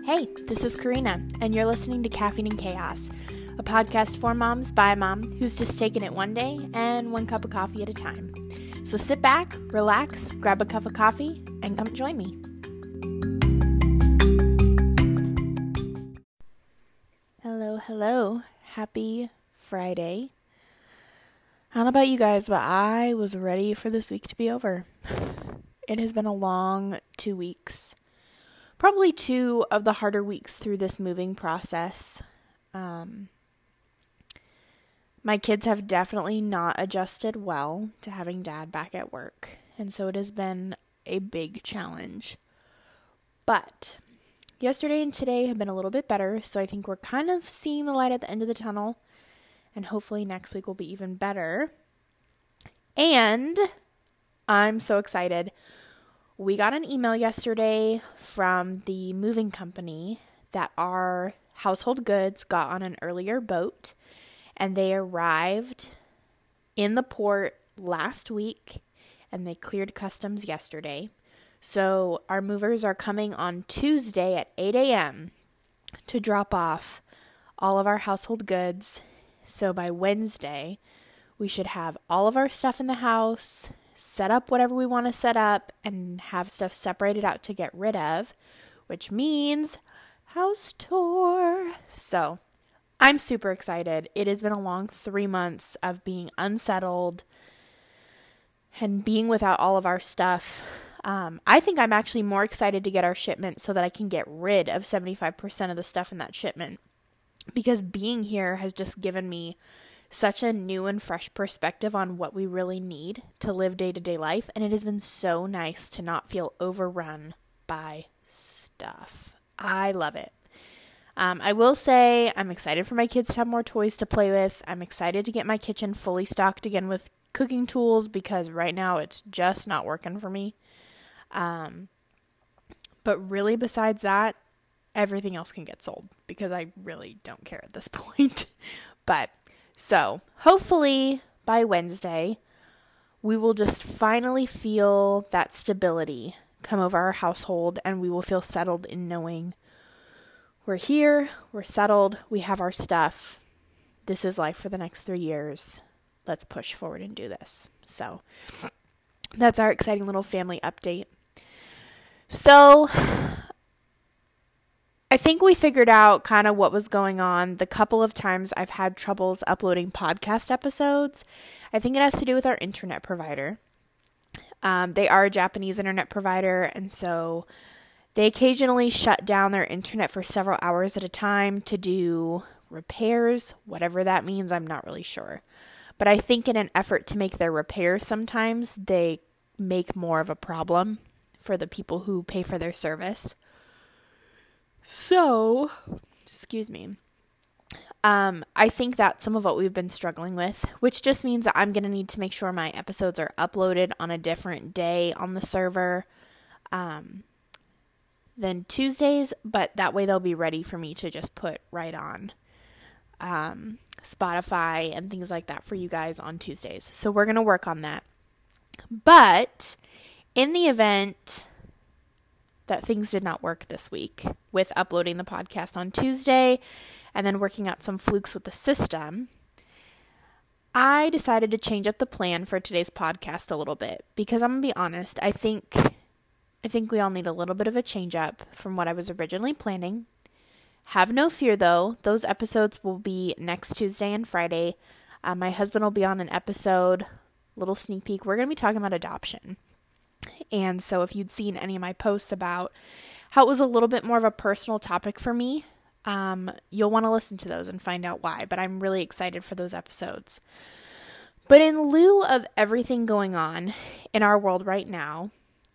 Hey, this is Karina, and you're listening to Caffeine and Chaos, a podcast for moms by a mom who's just taking it one day and one cup of coffee at a time. So sit back, relax, grab a cup of coffee, and come join me. Hello. Happy Friday. I don't know about you guys, but I was ready for this week to be over. It has been a long 2 weeks. Probably 2 of the harder weeks through this moving process. My kids have definitely not adjusted well to having dad back at work. And so it has been a big challenge. But yesterday and today have been a little bit better. So I think we're kind of seeing the light at the end of the tunnel. And hopefully next week will be even better. And I'm so excited. We got an email yesterday from the moving company that our household goods got on an earlier boat, and they arrived in the port last week, and they cleared customs yesterday. So our movers are coming on Tuesday at 8 a.m. to drop off all of our household goods. So by Wednesday, we should have all of our stuff in the house, set up whatever we want to set up, and have stuff separated out to get rid of, which means house tour. So I'm super excited. It has been a long 3 months of being unsettled and being without all of our stuff. I think I'm actually more excited to get our shipment so that I can get rid of 75% of the stuff in that shipment, because being here has just given me such a new and fresh perspective on what we really need to live day-to-day life, and it has been so nice to not feel overrun by stuff. I love it. I will say I'm excited for my kids to have more toys to play with. I'm excited to get my kitchen fully stocked again with cooking tools, because right now it's just not working for me. But really, besides that, everything else can get sold, because I really don't care at this point. So, hopefully, by Wednesday, we will just finally feel that stability come over our household, and we will feel settled in knowing we're here, we're settled, we have our stuff. This is life for the next 3 years. Let's push forward and do this. So, that's our exciting little family update. So, I think we figured out kind of what was going on the couple of times I've had troubles uploading podcast episodes. I think it has to do with our internet provider. They are a Japanese internet provider, and so they occasionally shut down their internet for several hours at a time to do repairs. Whatever that means, I'm not really sure. But I think in an effort to make their repairs, sometimes they make more of a problem for the people who pay for their service. So, excuse me, I think that's some of what we've been struggling with, which just means that I'm going to need to make sure my episodes are uploaded on a different day on the server than Tuesdays, but that way they'll be ready for me to just put right on Spotify and things like that for you guys on Tuesdays. So we're going to work on that. But in the event that things did not work this week with uploading the podcast on Tuesday and then working out some flukes with the system, I decided to change up the plan for today's podcast a little bit, because I'm going to be honest, I think we all need a little bit of a change up from what I was originally planning. Have no fear though, those episodes will be next Tuesday and Friday. My husband will be on an episode, little sneak peek. We're going to be talking about adoption. And so if you'd seen any of my posts about how it was a little bit more of a personal topic for me, you'll want to listen to those and find out why. But I'm really excited for those episodes. But in lieu of everything going on in our world right now,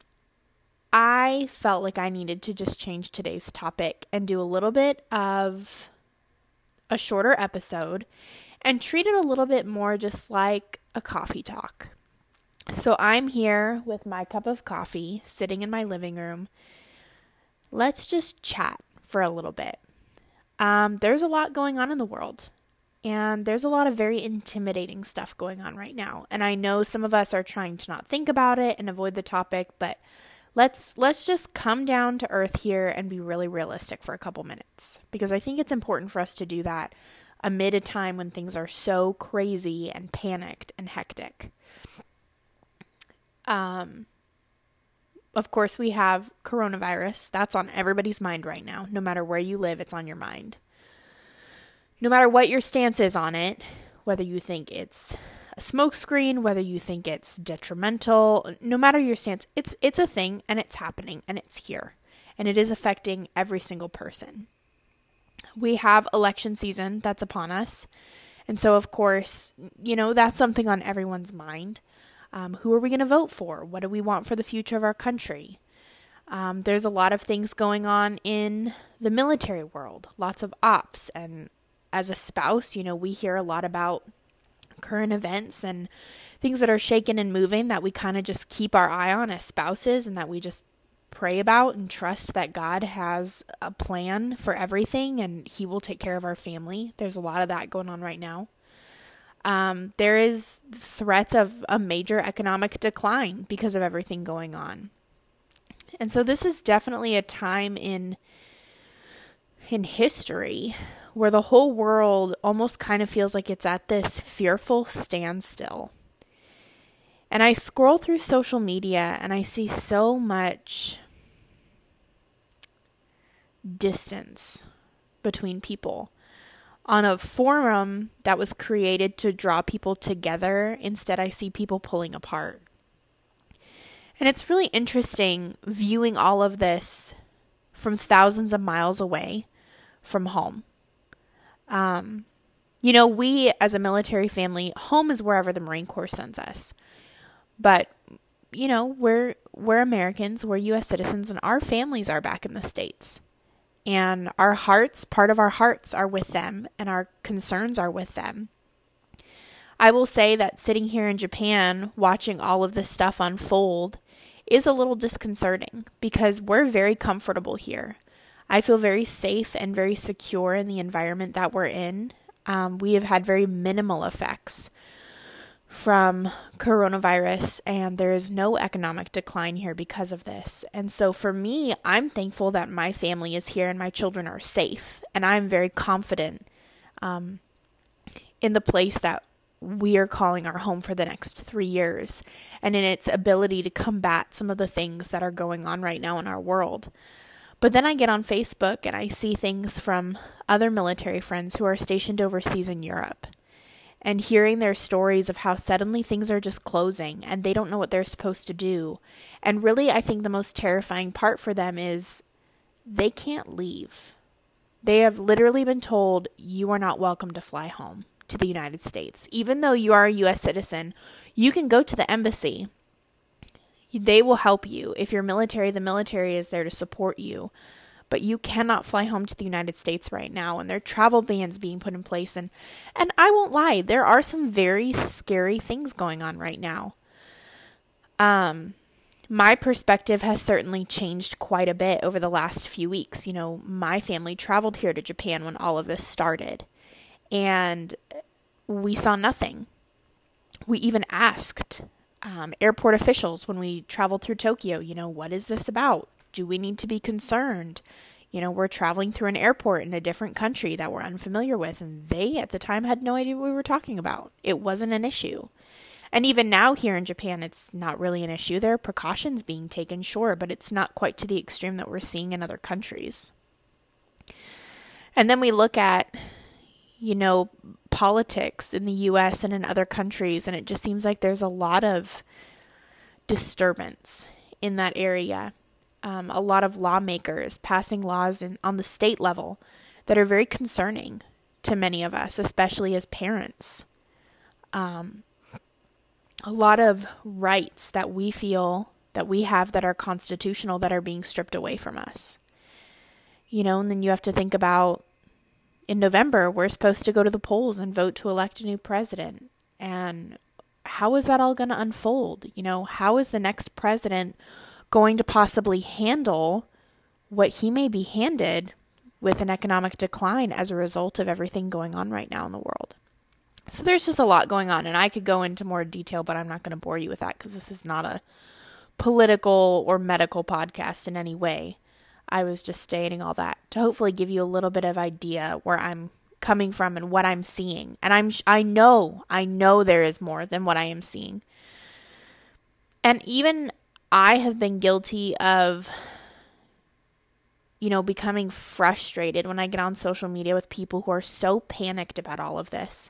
I felt like I needed to just change today's topic and do a little bit of a shorter episode and treat it a little bit more just like a coffee talk. So I'm here with my cup of coffee, sitting in my living room. Let's just chat for a little bit. There's a lot going on in the world, and there's a lot of very intimidating stuff going on right now. And I know some of us are trying to not think about it and avoid the topic, but let's just come down to earth here and be really realistic for a couple minutes, because I think it's important for us to do that amid a time when things are so crazy and panicked and hectic. Of course, we have coronavirus. That's on everybody's mind right now. No matter where you live, it's on your mind. No matter what your stance is on it, whether you think it's a smokescreen, whether you think it's detrimental, no matter your stance, it's a thing, and it's happening, and it's here, and it is affecting every single person. We have election season that's upon us, and so of course, that's something on everyone's mind. Who are we going to vote for? What do we want for the future of our country? There's a lot of things going on in the military world, lots of ops, and as a spouse, we hear a lot about current events and things that are shaking and moving that we kind of just keep our eye on as spouses, and that we just pray about and trust that God has a plan for everything and He will take care of our family. There's a lot of that going on right now. There is threats of a major economic decline because of everything going on. And so this is definitely a time in history where the whole world almost kind of feels like it's at this fearful standstill. And I scroll through social media and I see so much distance between people on a forum that was created to draw people together. Instead, I see people pulling apart. And it's really interesting viewing all of this from thousands of miles away from home. We as a military family, home is wherever the Marine Corps sends us. But, we're Americans, we're U.S. citizens, and our families are back in the States. And our hearts, part of our hearts are with them, and our concerns are with them. I will say that sitting here in Japan, watching all of this stuff unfold, is a little disconcerting because we're very comfortable here. I feel very safe and very secure in the environment that we're in. We have had very minimal effects from coronavirus, and there is no economic decline here because of this. And so for me, I'm thankful that my family is here and my children are safe. And I'm very confident in the place that we are calling our home for the next 3 years, and in its ability to combat some of the things that are going on right now in our world. But then I get on Facebook and I see things from other military friends who are stationed overseas in Europe, and hearing their stories of how suddenly things are just closing and they don't know what they're supposed to do. And really, I think the most terrifying part for them is they can't leave. They have literally been told, you are not welcome to fly home to the United States. Even though you are a U.S. citizen, you can go to the embassy. They will help you. If you're military, the military is there to support you. But you cannot fly home to the United States right now, and there are travel bans being put in place. And I won't lie, there are some very scary things going on right now. My perspective has certainly changed quite a bit over the last few weeks. My family traveled here to Japan when all of this started, and we saw nothing. We even asked airport officials when we traveled through Tokyo, what is this about? Do we need to be concerned? We're traveling through an airport in a different country that we're unfamiliar with, and they at the time had no idea what we were talking about. It wasn't an issue. And even now here in Japan, it's not really an issue. There are precautions being taken, sure, but it's not quite to the extreme that we're seeing in other countries. And then we look at, politics in the U.S. and in other countries, and it just seems like there's a lot of disturbance in that area. A lot of lawmakers passing laws on the state level that are very concerning to many of us, especially as parents. A lot of rights that we feel that we have that are constitutional that are being stripped away from us. And then you have to think about, in November, we're supposed to go to the polls and vote to elect a new president. And how is that all going to unfold? How is the next president going to possibly handle what he may be handed with an economic decline as a result of everything going on right now in the world? So there's just a lot going on, and I could go into more detail, but I'm not going to bore you with that because this is not a political or medical podcast in any way. I was just stating all that to hopefully give you a little bit of idea where I'm coming from and what I'm seeing. And I know there is more than what I am seeing. And even I have been guilty of, becoming frustrated when I get on social media with people who are so panicked about all of this.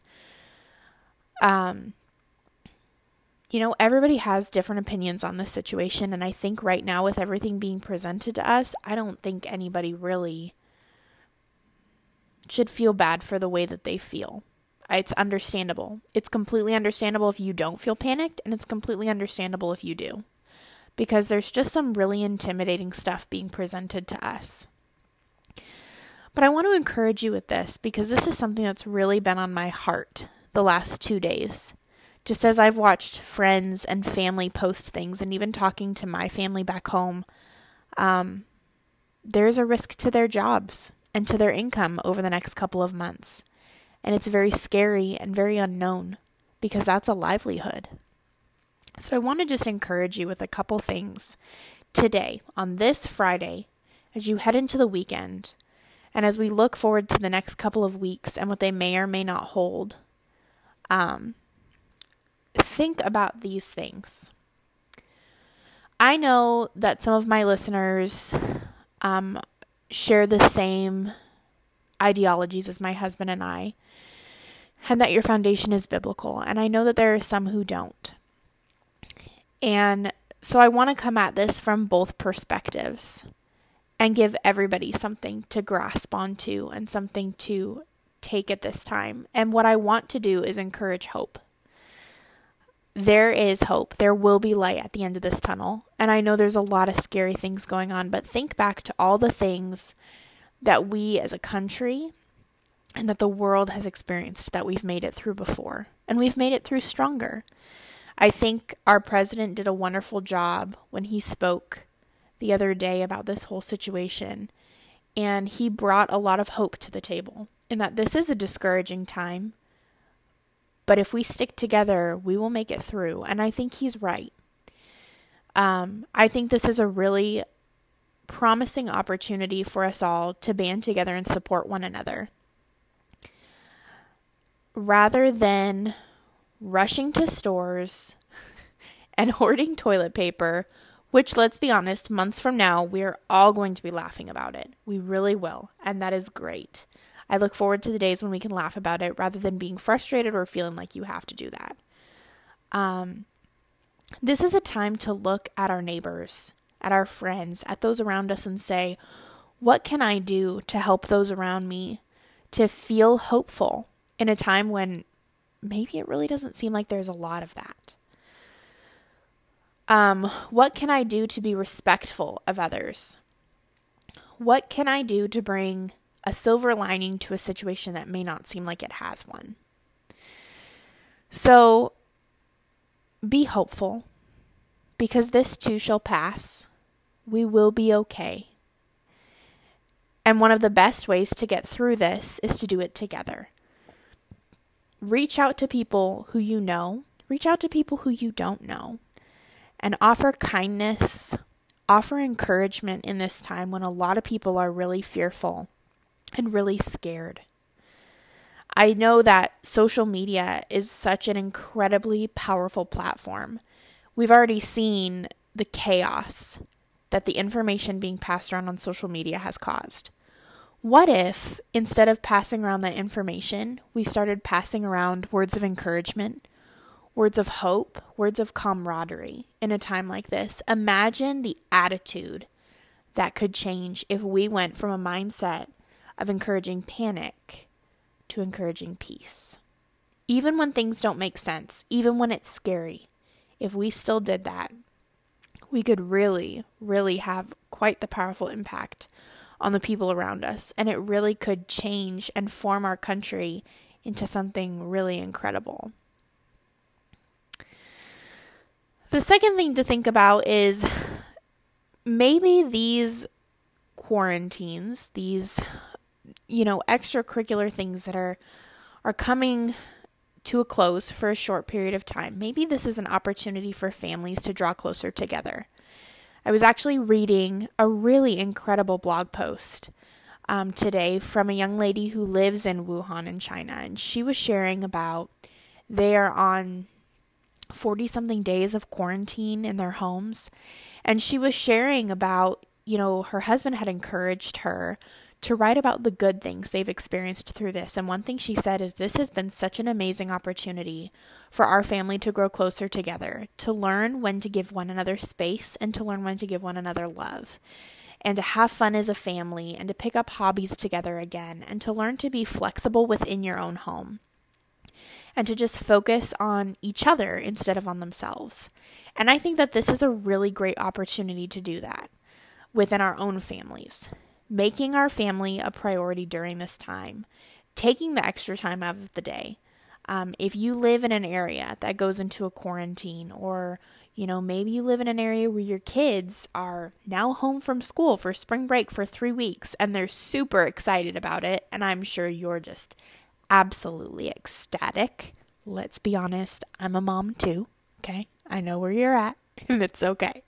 Everybody has different opinions on this situation. And I think right now with everything being presented to us, I don't think anybody really should feel bad for the way that they feel. It's understandable. It's completely understandable if you don't feel panicked, and it's completely understandable if you do. Because there's just some really intimidating stuff being presented to us. But I want to encourage you with this, because this is something that's really been on my heart the last 2 days. Just as I've watched friends and family post things, and even talking to my family back home, there's a risk to their jobs and to their income over the next couple of months. And it's very scary and very unknown, because that's a livelihood. So I want to just encourage you with a couple things today, on this Friday, as you head into the weekend, and as we look forward to the next couple of weeks and what they may or may not hold. Think about these things. I know that some of my listeners share the same ideologies as my husband and I, and that your foundation is biblical. And I know that there are some who don't. And so I want to come at this from both perspectives and give everybody something to grasp onto and something to take at this time. And what I want to do is encourage hope. There is hope. There will be light at the end of this tunnel. And I know there's a lot of scary things going on, but think back to all the things that we as a country and that the world has experienced that we've made it through before. And we've made it through stronger. I think our president did a wonderful job when he spoke the other day about this whole situation. And he brought a lot of hope to the table in that this is a discouraging time. But if we stick together, we will make it through. And I think he's right. I think this is a really promising opportunity for us all to band together and support one another. Rather than rushing to stores and hoarding toilet paper, which, let's be honest, months from now, we are all going to be laughing about it. We really will. And that is great. I look forward to the days when we can laugh about it rather than being frustrated or feeling like you have to do that. This is a time to look at our neighbors, at our friends, at those around us and say, what can I do to help those around me to feel hopeful in a time when maybe it really doesn't seem like there's a lot of that? What can I do to be respectful of others? What can I do to bring a silver lining to a situation that may not seem like it has one? So be hopeful, because this too shall pass. We will be okay. And one of the best ways to get through this is to do it together. Reach out to people who you know. Reach out to people who you don't know. And offer kindness, offer encouragement in this time when a lot of people are really fearful and really scared. I know that social media is such an incredibly powerful platform. We've already seen the chaos that the information being passed around on social media has caused. What if, instead of passing around that information, we started passing around words of encouragement, words of hope, words of camaraderie in a time like this? Imagine the attitude that could change if we went from a mindset of encouraging panic to encouraging peace. Even when things don't make sense, even when it's scary, if we still did that, we could really, really have quite the powerful impact on the people around us. And it really could change and form our country into something really incredible. The second thing to think about is maybe these quarantines, these, extracurricular things that are coming to a close for a short period of time. Maybe this is an opportunity for families to draw closer together. I was actually reading a really incredible blog post today from a young lady who lives in Wuhan in China, and she was sharing about they are on 40-something days of quarantine in their homes, and she was sharing about, her husband had encouraged her to write about the good things they've experienced through this. And one thing she said is, this has been such an amazing opportunity for our family to grow closer together, to learn when to give one another space and to learn when to give one another love, and to have fun as a family and to pick up hobbies together again, and to learn to be flexible within your own home, and to just focus on each other instead of on themselves. And I think that this is a really great opportunity to do that within our own families. Making our family a priority during this time, taking the extra time out of the day. If you live in an area that goes into a quarantine, or, maybe you live in an area where your kids are now home from school for spring break for 3 weeks and they're super excited about it, and I'm sure you're just absolutely ecstatic. Let's be honest, I'm a mom too, okay? I know where you're at, and it's okay.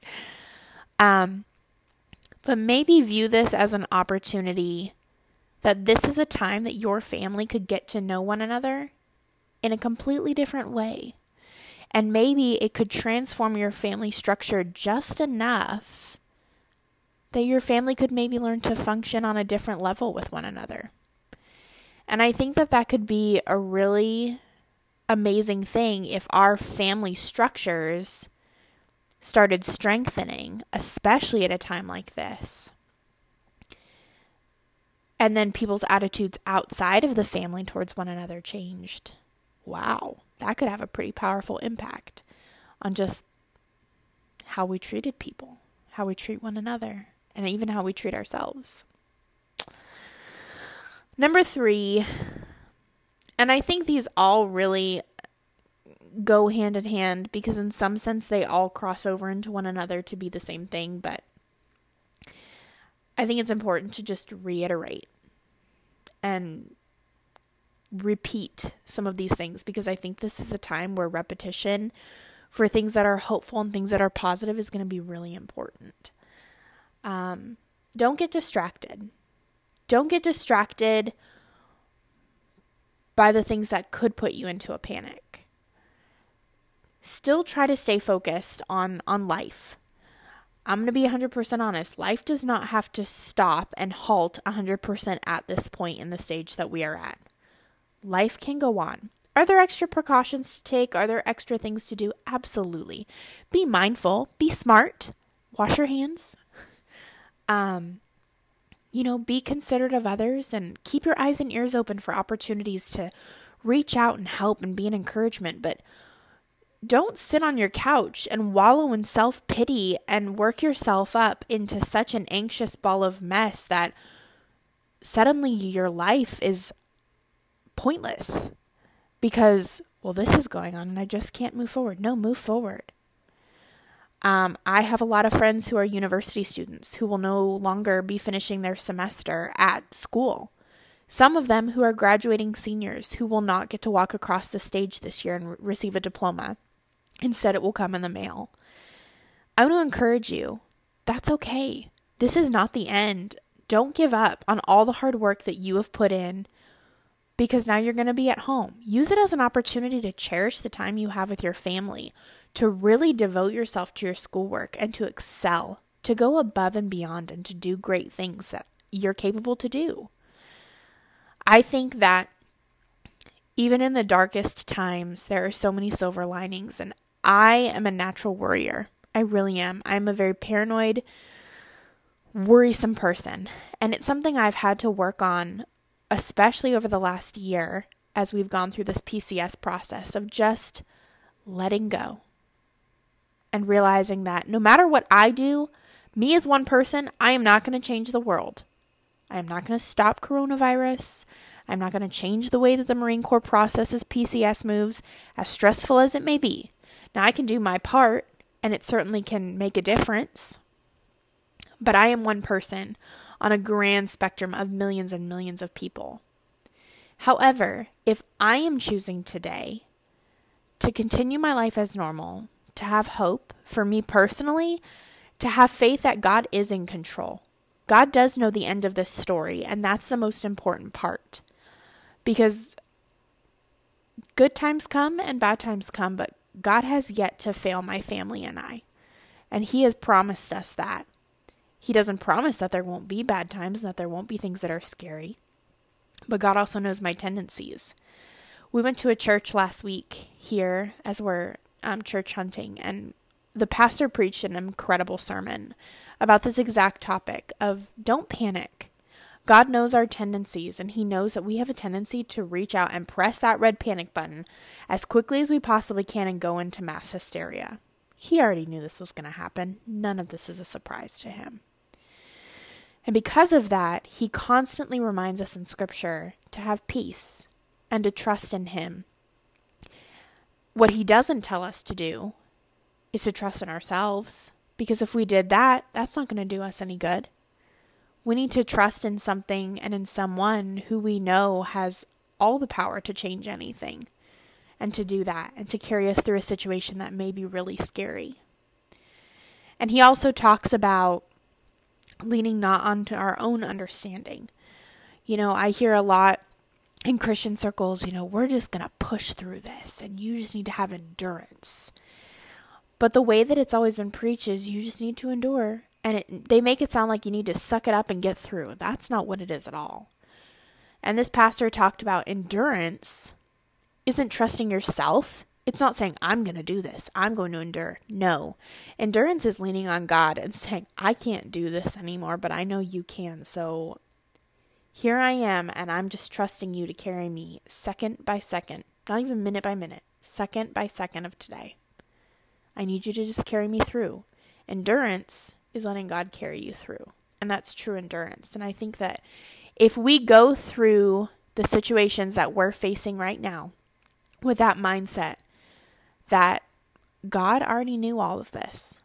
But maybe view this as an opportunity that this is a time that your family could get to know one another in a completely different way. And maybe it could transform your family structure just enough that your family could maybe learn to function on a different level with one another. And I think that could be a really amazing thing if our family structures started strengthening, especially at a time like this. And then people's attitudes outside of the family towards one another changed. Wow, that could have a pretty powerful impact on just how we treated people, how we treat one another, and even how we treat ourselves. Number 3, and I think these all really go hand in hand because in some sense they all cross over into one another to be the same thing, but I think it's important to just reiterate and repeat some of these things, because I think this is a time where repetition for things that are hopeful and things that are positive is going to be really important. Don't get distracted. Don't get distracted by the things that could put you into a panic. Still try to stay focused on life. I'm going to be 100% honest. Life does not have to stop and halt 100% at this point in the stage that we are at. Life can go on. Are there extra precautions to take? Are there extra things to do? Absolutely. Be mindful. Be smart. Wash your hands. Be considerate of others and keep your eyes and ears open for opportunities to reach out and help and be an encouragement. But don't sit on your couch and wallow in self-pity and work yourself up into such an anxious ball of mess that suddenly your life is pointless because, this is going on and I just can't move forward. No, move forward. I have a lot of friends who are university students who will no longer be finishing their semester at school. Some of them who are graduating seniors who will not get to walk across the stage this year and receive a diploma. Instead, it will come in the mail. I want to encourage you. That's okay. This is not the end. Don't give up on all the hard work that you have put in, because now you're going to be at home. Use it as an opportunity to cherish the time you have with your family, to really devote yourself to your schoolwork and to excel, to go above and beyond and to do great things that you're capable to do. I think that even in the darkest times, there are so many silver linings, and I am a natural worrier. I really am. I'm a very paranoid, worrisome person, and it's something I've had to work on, especially over the last year as we've gone through this PCS process of just letting go and realizing that no matter what I do, me as one person, I am not going to change the world. I am not going to stop coronavirus. I'm not going to change the way that the Marine Corps processes PCS moves, as stressful as it may be. Now, I can do my part, and it certainly can make a difference. But I am one person on a grand spectrum of millions and millions of people. However, if I am choosing today to continue my life as normal, to have hope, for me personally, to have faith that God is in control. God does know the end of this story, and that's the most important part. Because good times come and bad times come, but God has yet to fail my family and I. And He has promised us that. He doesn't promise that there won't be bad times and that there won't be things that are scary. But God also knows my tendencies. We went to a church last week here as we're church hunting, and the pastor preached an incredible sermon about this exact topic of don't panic. God knows our tendencies, and He knows that we have a tendency to reach out and press that red panic button as quickly as we possibly can and go into mass hysteria. He already knew this was going to happen. None of this is a surprise to Him. And because of that, He constantly reminds us in Scripture to have peace and to trust in Him. What He doesn't tell us to do is to trust in ourselves, because if we did that, that's not going to do us any good. We need to trust in something and in someone who we know has all the power to change anything, and to do that, and to carry us through a situation that may be really scary. And He also talks about leaning not onto our own understanding. I hear a lot in Christian circles, we're just going to push through this, and you just need to have endurance. But the way that it's always been preached is you just need to endure. And they make it sound like you need to suck it up and get through. That's not what it is at all. And this pastor talked about endurance isn't trusting yourself. It's not saying, I'm going to do this. I'm going to endure. No. Endurance is leaning on God and saying, I can't do this anymore, but I know you can. So here I am, and I'm just trusting you to carry me second by second, not even minute by minute, second by second of today. I need you to just carry me through. Endurance is letting God carry you through. And that's true endurance. And I think that if we go through the situations that we're facing right now with that mindset that God already knew all of this.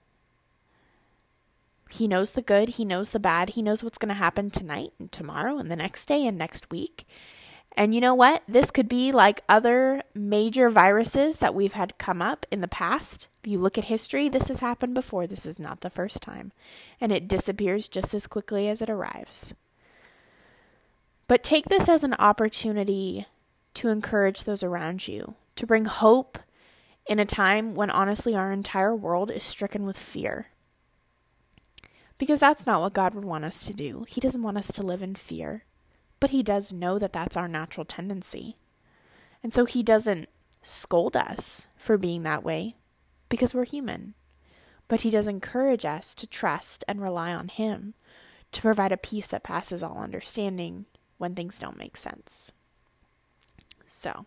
He knows the good, He knows the bad, He knows what's going to happen tonight and tomorrow and the next day and next week. And you know what? This could be like other major viruses that we've had come up in the past. If you look at history, this has happened before. This is not the first time. And it disappears just as quickly as it arrives. But take this as an opportunity to encourage those around you, to bring hope in a time when honestly our entire world is stricken with fear. Because that's not what God would want us to do. He doesn't want us to live in fear. But He does know that that's our natural tendency. And so He doesn't scold us for being that way, because we're human. But He does encourage us to trust and rely on Him to provide a peace that passes all understanding when things don't make sense. So,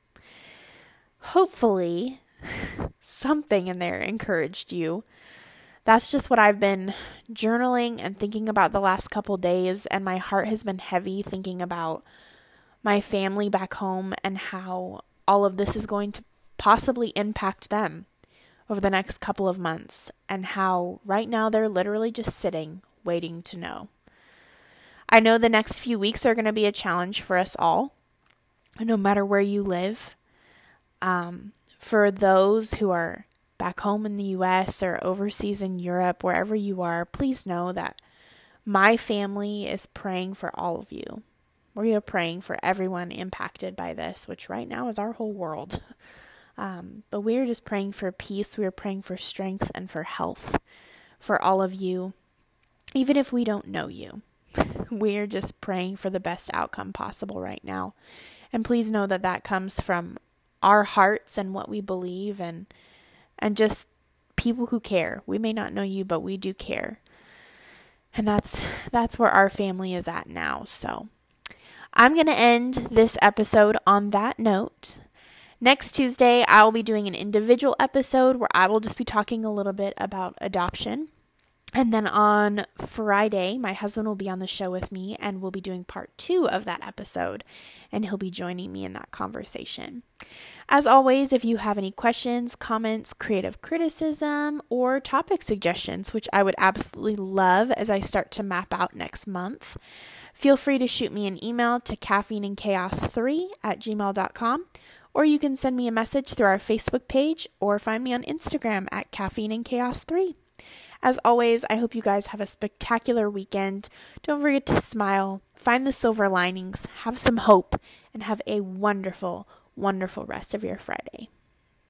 hopefully, something in there encouraged you. That's just what I've been journaling and thinking about the last couple days, and my heart has been heavy thinking about my family back home and how all of this is going to possibly impact them over the next couple of months, and how right now they're literally just sitting, waiting to know. I know the next few weeks are going to be a challenge for us all, no matter where you live. For those who are back home in the U.S. or overseas in Europe, wherever you are, please know that my family is praying for all of you. We are praying for everyone impacted by this, which right now is our whole world. But we are just praying for peace. We are praying for strength and for health for all of you, even if we don't know you. We are just praying for the best outcome possible right now. And please know that that comes from our hearts and what we believe, and just people who care. We may not know you, but we do care. And that's where our family is at now. So I'm going to end this episode on that note. Next Tuesday, I will be doing an individual episode where I will just be talking a little bit about adoption. And then on Friday, my husband will be on the show with me, and we'll be doing part 2 of that episode, and he'll be joining me in that conversation. As always, if you have any questions, comments, creative criticism, or topic suggestions, which I would absolutely love as I start to map out next month, feel free to shoot me an email to caffeineandchaos3@gmail.com, or you can send me a message through our Facebook page or find me on Instagram at caffeineandchaos3. As always, I hope you guys have a spectacular weekend. Don't forget to smile, find the silver linings, have some hope, and have a wonderful, wonderful rest of your Friday.